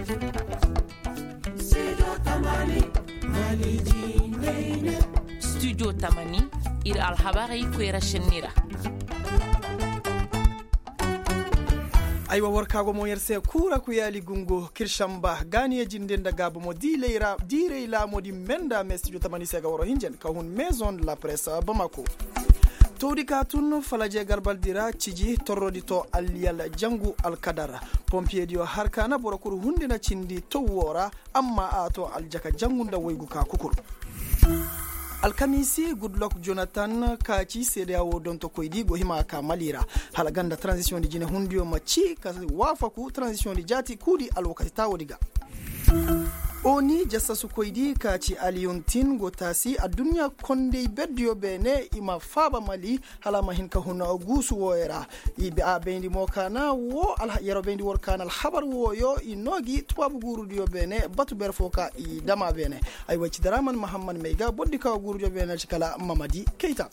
Studio Tamani ir alhabari kwera shenira. Aiwa warkago mo yerse kura ku yali gungo kirshamba gani e jinden daga bo mo dire la modi menda me Studio Tamani sega woro hinjen ka hun maison de la presse Bamako. Todi katun falaje garbal dira ciji torrodi to aliyal jangu alkadara pompier dio harkana borakuru hundina cindi to wora amma ato aljaka jangunda woygu ka kukur. Alkamisi Goodluck Jonathan kaci CEDEAO don to koydi go hima ka malira halaganda transition di jine hundiyo maci ka wafaku transition di jati kudi alwakati tawodiga. Oni jassasu koydi kaci aliyuntin go tasi a duniya konde beddiyo bene ima faba mali halama hin ka huna gusu woyera ibe a bendi mokana wo yaro bendi workana al habar woyo inogi tubabu guru diyo bene batu berfoka I dama bene ay wacci daraman Muhammad Meiga boddi ka guru diyo bene cikala Mamadi Keita.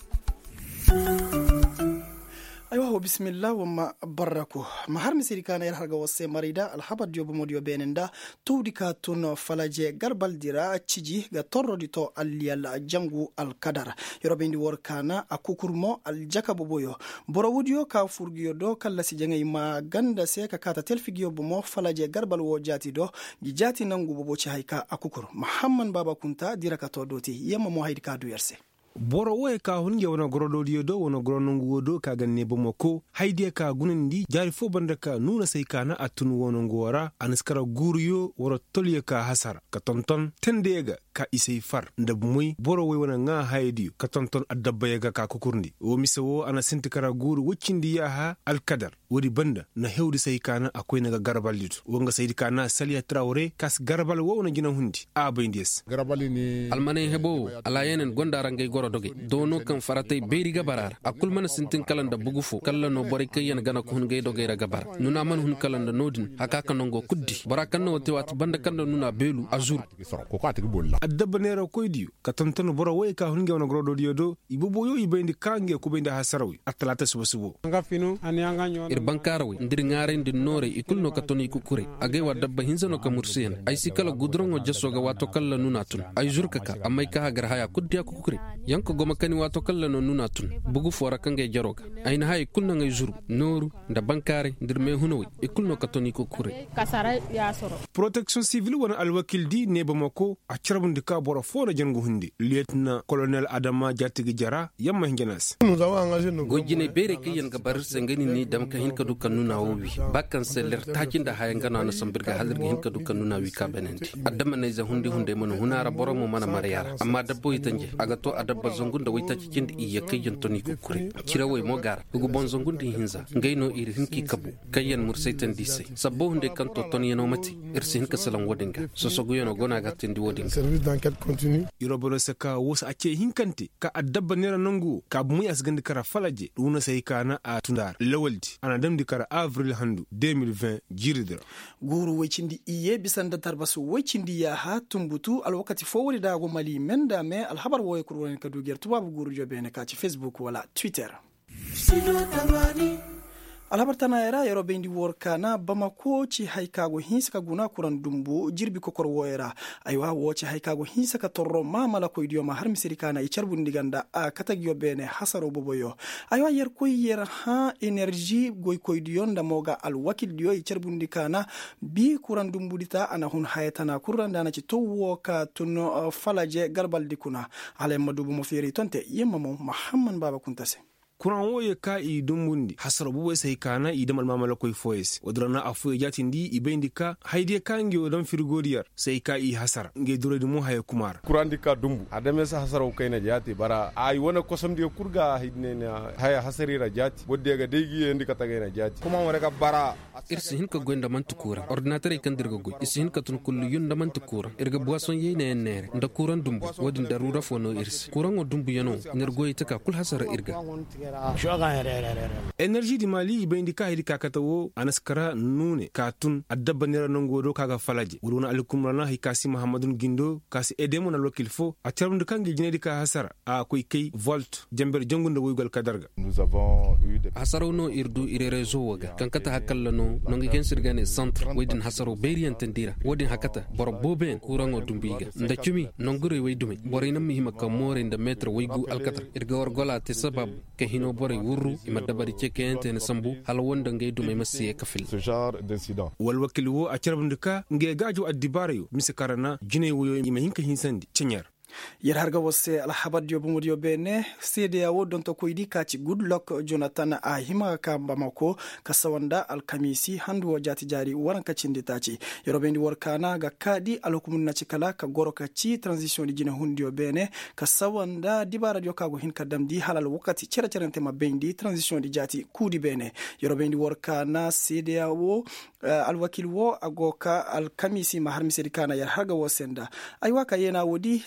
Aywa bismillah wa barako mahar misiri kana yar harga wasse marida alhabar jobo modiyo benenda tuudika tun falaje garbal dira ciji ga torrodi to aliyal jangu alkadara yorobendi workana akukurmo aljaka boboyo borowudiyo ka furgiyo do kala si jangay ma ganda se ka kata telfigiyo bomo falaje garbal wo jati do jati nangu bobo ci hayka akukur Muhammad Baba Kunta dira ka to doti yemma mo haydi ka du yerse boro woy ka hunge wona grododiyo do wona gronongu do ka ganne bomako hayde ka gunandi jari fo banda ka nuna sai kana atun wono ngora aniskara guriyo woro tolye ka hasara ka tonton tendega ka isay far ndab muy boro woy wona nga haydi ka tonton adabba yega ka kukurndi o misawo ana sintikara guru wuccindi yaha alkadar wodi banda na hewdi sai kana akoy naga garbal litu wonga saydi kana Saliya Traoré kas garbal wona gina hundi a bayndes garbal ni almane hebo ala yenen gonda rangay doge dono kan faratay beriga barar akul man sintin kalanda bugufo kala no bori kayen gana ko hun gaydo gayra gabar nuna man hun kalanda nodin haka kan ngo kuddi barakan no tewat banda kan nuna belu azur ko ka tigi bolla adaba nero koydi ka tantan boro way ka hun ngewna grodo diodo ibubo yo ibendi kange ko benda hasarawi atlata subo ngafinu anyanga nyon ir bankarawi ndir ngare ndi nore ikul no katoni ku kure agay wa dabba hinzano ka mursiyan ay sikala gudrongo jasoga wato kala nuna tun ay zurkaka amay ka hagar haya kuddiya ku kure yanko goma kani wato kala no nuna tun bugu fora kange jaroga ayna hay kunna ngay zuru noru nda bankare ndir me hunowi ikulno katoni ko kure kasara ya soro protection civil wana alwakil di ne bamako a charabundi ka boro fona jangu hundi lieutenant colonel Adama Jatigi Jara yamma hingenas gojine bere kiyen gabar sengani ni dam ka hinka du kanuna wowi bakkan seller tajinda hayangana na sambirga halirga hinka du kanuna wi ka benenti adama ne za hunde mono hunara boro mo mana mariyara amma dabbo itanje aga to adabba zongunda wayta cikindi iya kayen toni ko kure kiraway mo gar ugu bon zongundi hinza ngayno iri hinki kabu kayen mursaytan dise sabbo hunde kanto toni yano mati irsi hinka salan wodinga so sogu yano gona gatindi wodinga service d'enquête continue irobolo saka wosa acce hinkante ka adabba nera nangu ka bu muy asgandi kara falaje duna sai kana a tundar lawaldi ana damdi kara avril handu 2020 jiridra guru wecindi iye bisanda tarbasu wecindi ya ha tumbutu alwakati fowri dago mali menda me alhabar woy kurwani kaduger tubabu guru jobene ka ci Facebook wala Twitter alhabar tana era yaro bendi workana Bamako ci haykago hinska guna kuran dumbu jirbi kokor woyera aywa wo ci haykago hinska torro mamala ko idiyo ma har misiri kana i charbundi ganda a katagyo bene hasaro boboyo aywa yer ko yer ha energy goy ko idiyo nda moga al wakil diyo i charbundi kana bi kuran dumbu dita ana hun hayatana kuran dana ci to woka tuno falaje garbal dikuna ale madubu mo feri tonte yemma mo Muhammad Baba Kuntase kuran woye ka i dumbundi hasara buwe sai kana i damal mamala koy foyes odrana afu jatindi i bendika hayde kangi odon firgodiyar sai ka i hasara nge duredi mo hay kumar kuran dika dumbu adame sa hasara ko kayna jati bara ay wona kosam de kurga hidne na haya hasarira jati bodde ga degi endi ka tagayna jati kuma wore ka bara irsi hinka gonda mantukura ordinateur kan dirgo goy irsi hinka tun kullu yunda mantukura irga boisson yene nere nda kuran dumbu wodin darura fono irsi kuran o dumbu yano nergoy taka kul hasara irga energy di mali be indika hidi kakatawo anaskara nune katun adabba nera nongodo kaga falaje wuruna alkumrana hikasi muhammadun gindo kasi edemo na lokil fo a terme kangi jinedi ka hasara a koy kay volt jamber jongunda woygal kadarga nous avons eu des hasarono irdu ire rezo waga kankata hakallano nongi gensirgane centre wedin hasaro berian tendira wodin hakata bor boben kurango dumbiga nda cumi nongure weydumi borina mihima ka more nda metre weygu alkatra irga wargola te sabab ke hino bore wurru imadabari cheke ente sambu hal wonda ngay dumay masiye kafil ce genre d'incident wal wakil wo a carbundika nge gajo addibarayo misakarana jine woyo imahinka hinsandi cenyar yer harga wose alhabad yo bumudio bene CEDEAO don to koydi kaci Goodluck Jonathan a hima ka Bamako kasawanda alkamisi handu jati jari waran kacinde taci yorobendi workana ga kadi alhukumun na cikala ka goro kaci transition di jina hundio bene kasawanda dibara yo kago hin kadamdi halal wakati cercerente mabendi transition di jati kudi bene yorobendi workana CEDEAO alwakil wo agoka alkamisi maharmisedi kana yer harga wosenda aywaka yena wodi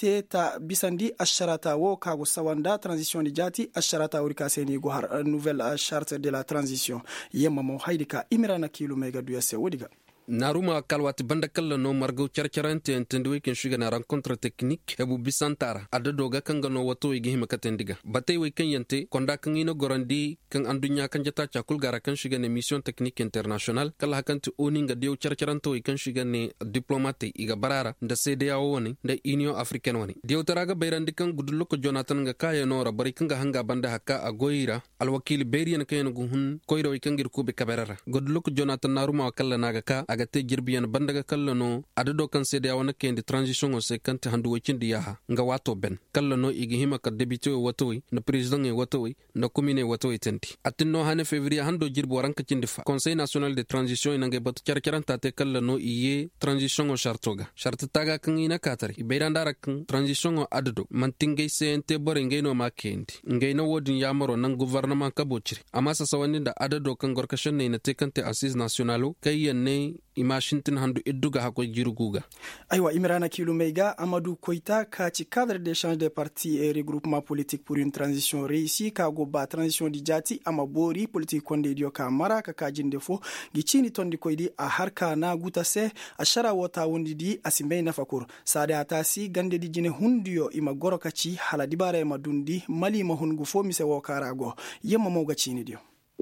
ta bisandi asharata wo kago sawanda transition di jati asharata urika seni go har nouvelle charte de la transition yemma mo haydika imirana kilo mega duyase wodiga naruma kalwati banda kala no margo charcharante entendwe ken shuga na rencontre technique ebu bisantara adadoga kanga no wato igi hima katendiga batay we ken yante konda kan ino gorandi kan andunya kan jata chakul gara kan shuga ne mission technique international kala hakanti oninga dio charcharanto kan shuga ne diplomate iga barara nda CEDEAO woni nda Union Africaine woni dio taraga bayrandi kan Goodluck Jonathan nga kaya no rabari kanga hanga banda hakka agoira alwakil berian kayen guhun koyro ikangir kube kaberara Goodluck Jonathan naruma kala naga ka agate jirbiyan bandaga kallano adado kan CEDEAO na kendi transition o se kante handu wikindi yaha nga wato ben kallano igi hima ka debite watoi na president e watoi na commune watoi tenti atinno hane février hando jirbo waranka cindifa conseil national de transition inange batu charcaranta te kallano iye transition o chartoga chartaga kan ina katari ibeirandara kan transition o adado mantingay CNT bore ngeno ma kendi ngeno wodin yamaro nan gouvernement kabochiri amma sasawani da adado kan gorkashan ne na te kante assise nationalo kayanne imashintin handu idduga hako jiruguga aywa Imrana Kilumeiga Amadou Koita kaci cadre d'échange des partis et regroupement politique pour une transition réussie ka goba transition di jati amabori politique konde dio ka mara ka kajinde fo gicini tondi koydi a harka na gutase ashara wota wondi di asimbe na fakur sada atasi gande di jine hundiyo ima goro kaci hala dibare madundi mali mahungu fo mise wokarago yemma mo gacini dio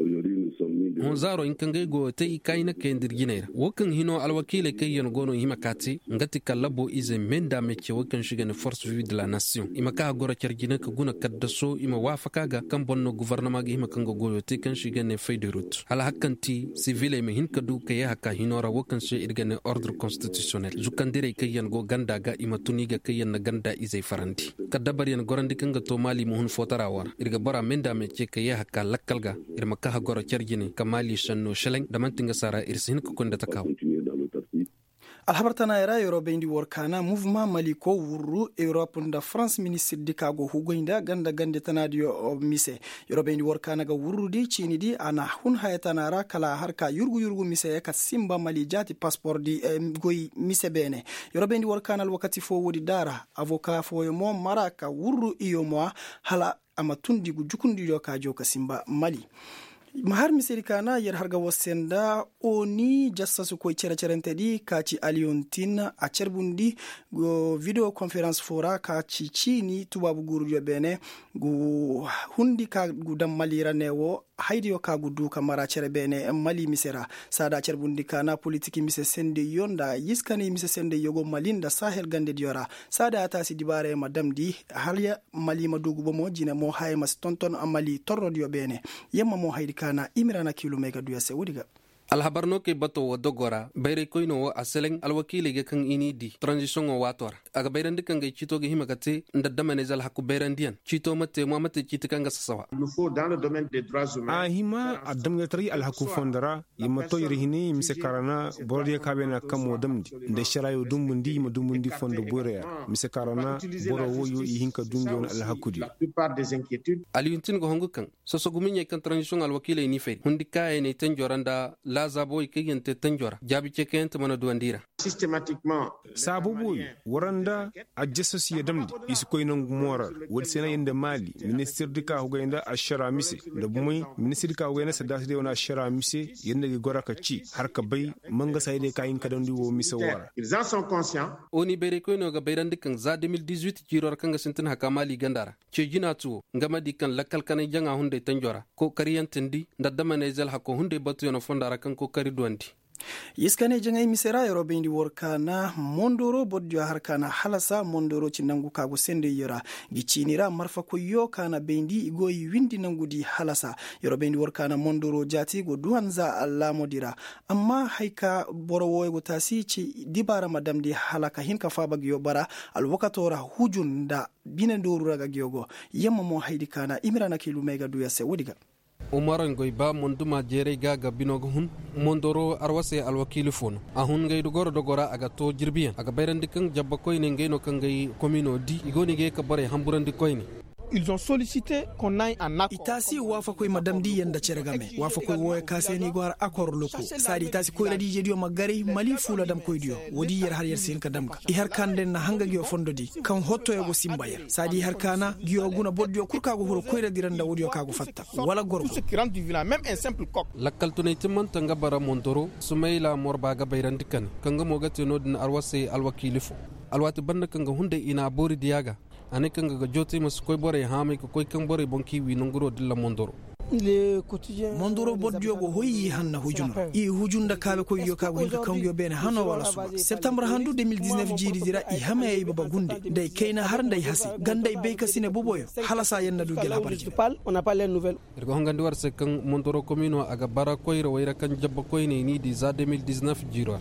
zaro in kan go te ikaina kendir ginera wokan hino alwakile kayen gono himakati ngati kallabo ize menda meke wokan shiga ne force vive de la nation imaka gora kergina ka guna kaddaso ima wafaka ga kan bonno gouvernement ga himakan go goyo te kan shiga ne feuille de route hala hakanti civile me hin kadu kay haka hinora wokan shi irgane ordre constitutionnel zukandire kayen go ganda ga ima tuniga kayen na ganda ize faranti kadabar yan gorandi kan ga to mali muhun fotara war irga bara menda meke kay haka lakkalga irmaka gora kergine mali shanno sheleng damantinga sara irsin ko konda takaw alhabartana era Eurobendi workana mouvement maliko wurru Europe nda France ministre dikago hugoinda ganda gande tanadio mise Eurobendi workana ga wurru di chini di ana hun hayatanara kala harka yurgu mise ka simba mali jati passeport di goy mise bene Eurobendi workana wakati fo wodi dara avocat fo mo maraka wurru iyo mo hala amatundi gu jukundi yo ka joka simba mali mahar misirikana yer harga wasenda oni jassasu koy cercerente di kaci aliontin a cerbundi go video conference fora kaci chini tubabu guru bene gu hundi ka gudam malira newo haydi yo ka gudu kamara cere bene mali misera sada cerbundi kana politiki mise sende yonda yiskani mise sende yogo malinda sahel gande diora sada atasi dibare madam di halya mali madugu bomo jina mo hay mas tonton amali torro dio bene yemma mo haydi kana Imrana Kilumeiga duyase wodiga alhabarno ke bato wa dogora bayre koyno wa aseleng alwakile ge kan ini di transition wa wator aga bayrandi kan ge chito ge himakate ndadamane zal hakku bayrandian chito mate chito kan ga sasawa il faut dans le domaine des droits humains hima adam yatri al hakku fondara yimto yirhini mise karana bordiya kabena kamo damdi nde sharayo dumbundi fondo boreya mise karana boro woyo hinka dungon al hakudi la plupart des inquiétudes aliyuntin go hongu kan sosoguminye kan transition alwakile ni fe hundika ene tenjoranda la zabo ikiyente tenjora jabi chekente mana duandira systématiquement sabubu waranda a jassosiye damdi isu koynan moral wadi sena yende mali ministre dika hugayna ashara mise da bumai ministre dika hugayna sadasi de wana ashara mise yende gi goraka ci har ka bay manga sayde kayin kadandi wo mise wara ils en sont conscients. oni bere koyno ga bayrandi kan za 2018 jiror kan ga sintin haka mali gandara ce jina tuwo ngama di kan lakkal kan janga hunde tanjora ko kariyantindi ndadama ne zel hako hunde batu yono fondara kan ko kari duwandi yiskane jangay misera yoro bendi workana mondoro bodjo harkana halasa mondoro ci nangu kago sende yora gicinira marfa ko yo kana bendi igoyi windi nangudi halasa yoro bendi workana mondoro jati go duwanza alla modira amma haika borowo go tasi ci dibara madam di halaka hinka faba gyo bara alwakatora hujunda binendoru raga gyogo yamma mo haidi kana imirana kilu mega duya se wodiga umaran goy ba monduma jere gaga binogo hun mondoro arwase alwakilu fono ahun ngay dogoro dogora aga to jirbiyan aga bayrandi kan jabba koyne ngeyno kan ngay komino di igoni ge ka bare hamburandi koyne. Ils ont sollicité qu'on aille en accord. Itasi wafa koy madam di yanda ceregame wafa koy woy kaseni gwar accord loko sadi itasi koy ladi jedio magari mali fula dam koy dio wodi yer har yer sen ka damka I har kande na hanga gyo fondodi kan hotto yego simbayer sadi har kana gyo guna boddio kurka go huro koy diranda wodi ka go fatta wala gorgo ce qui rentre du vilain même un simple coq lakkal tunaytim man tanga bara montoro sumayla morba ga bayrandi kan kanga mogati nodin arwase alwakilifo alwati banda kanga hunde ina bori diaga ane kanga ga joti mas koy bore hame ko koy kan bore bonki wi nonguro dilla mondoro le quotidien mondoro boddio go hoyi hanna hujuna I hujunda kabe koy yo kago hinka kango bene hano wala suba septembre handu 2019 jiri dira I hame baba gunde day kayna har nday hasi ganday be kasine boboyo halasa yenna du gela barji on n'a pas les nouvelles ergo hangandi war se kan mondoro komino aga bara koy ro wayra kan jabba koy ni di za 2019 jiro.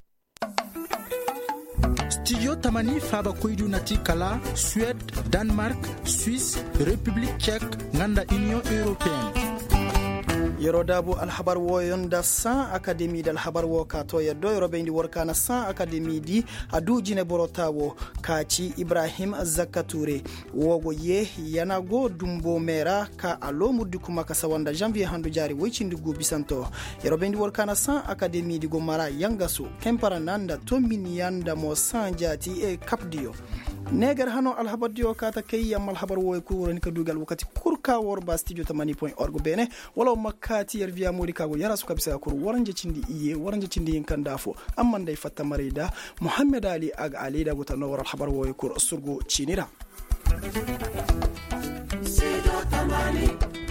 Studio Tamani Faba Koidu Nati Kala, Suède, Danemark, Suisse, République tchèque, Nganda Union Européenne. yerodabu alhabar wo yonda 100 academy dal habar wo ka to yeddo yorobe ndi workana 100 academy di adujine borotawo kaci Ibrahim Zakature wogo ye yana go dumbo mera ka alo muddi kuma ka sawanda janvier handu jari woycindi go bisanto yorobe ndi workana 100 academy di go mara yangaso kempara nanda to min yanda mo sanjati e kapdio negar hano alhabadio kata kayam alhabar wo ko ron ka dugal wakati kurka worba studio tamani.org bene wala makati yer via modi kago yara su kabisa kur waranje cindi iye waranje cindi kandafo amma dai fatta marida Muhammad Ali ag Ali da gutano war alhabar wo ko surgo cinira studio tamani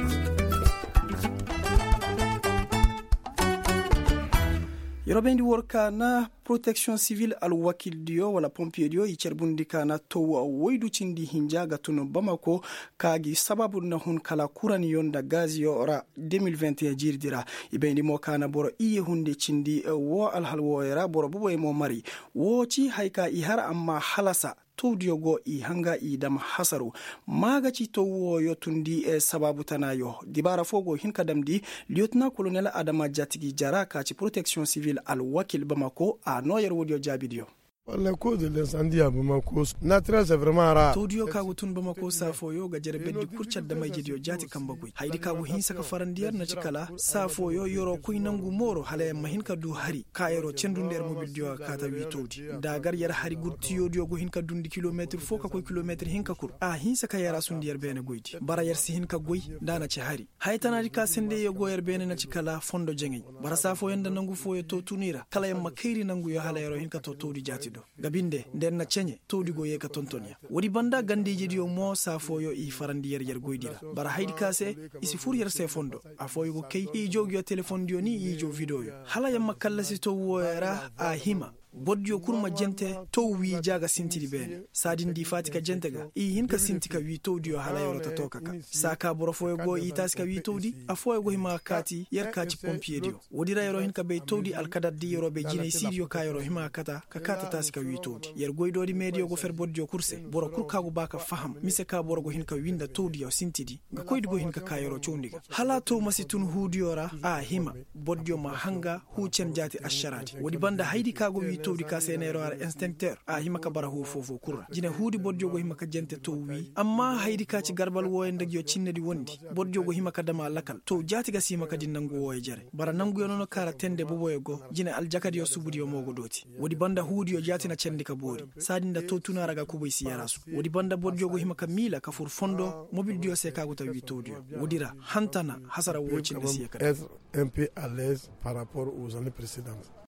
yorobendi worka na protection civile al wakil dio wala pompier dio icherbundi kana to woydu cindi hinjaga tuno Bamako kagi sababu na hun kala kurani yonda gazi yora 2021 jirdira ibendi mo kana boro iye hunde cindi wo al halwo era boro bubo e mo mari wo ci hayka I har amma halasa tudio go I hanga I dam hasaru magaci to wo yotundi e sababu tanayo dibara fogo hinka damdi lieutenant colonel Adama Jatigi Jara ka ci protection civile al wakil Bamako a noyer wodio jabidio. La cause de l'incendie à Bamako, naturel c'est vraiment rare. Tudio kago tun Bamako safo yo ga jere beddi kurcat da mai jidio jati kambagui. Haidi kago hinsa ka farandiyar na cikala safo yo yoro kuy nangu moro halaye mahinka du hari kayero cendunder mobil dio kata wi todi. Dagar yar hari gurtiyo dio go hinka dundi kilometre fo ka koy kilometre hinka kur. A hinsa ka yara sundiyar bene goyti. Bara yar si hinka goy dana ci hari. Haytana di ka sende yo go yar bene na cikala fondo jengi. Bara safo yanda nangu fo yo to tunira. Kala yam makairi nangu yo halayero hinka to todi jati gabinde nden na cenye todigo yeka tontonia wodi banda gandiji dio mo safo yo I farandi yer goydira bara haydi kase isi fur yer se fondo afo yugo kay I jogyo telephone dio ni I jo video yo hala yamma kallasi to woera a hima bodjo kurma jente to wi jaga sintiri bene sadin di fatika jentega I hinka sintika wi todiyo hala yorota tokaka saka borofo go I taska wi todi afo go hima kati yer kaci pompier dio wodi rayro hinka be todi alkadad di yoro be jine sidio ka yoro hima kata ka kata taska wi todi yer goydodi medio go fer bodjo kurse boro kurka go baka faham mise ka boro go hinka winda todi yo sintidi ga koydi go hinka ka yoro chondiga hala to masitun hudiora a hima bodjo ma hanga hu cen jati asharati wodi banda haydi ka go wi towdi ka senero ar instincteur a himaka bara hu fofo kurra jine hudi bodjogo himaka jente to wi amma haydi ka ci garbal woyende yo cinnedi wondi bodjogo himaka dama lakal to jati ga simaka din nangu woye jare bara nangu yo nono kara tende boboye go jine aljakadi yo subudi yo mogo doti wodi banda hudi yo jati na cendi ka bori sadinda to tunara ga kuboy siyarasu wodi banda bodjogo himaka mila ka fur fondo mobil dio se kago tawi towdio wodira hantana hasara wocinde siyaka être un peu à l'aise par rapport aux années précédentes.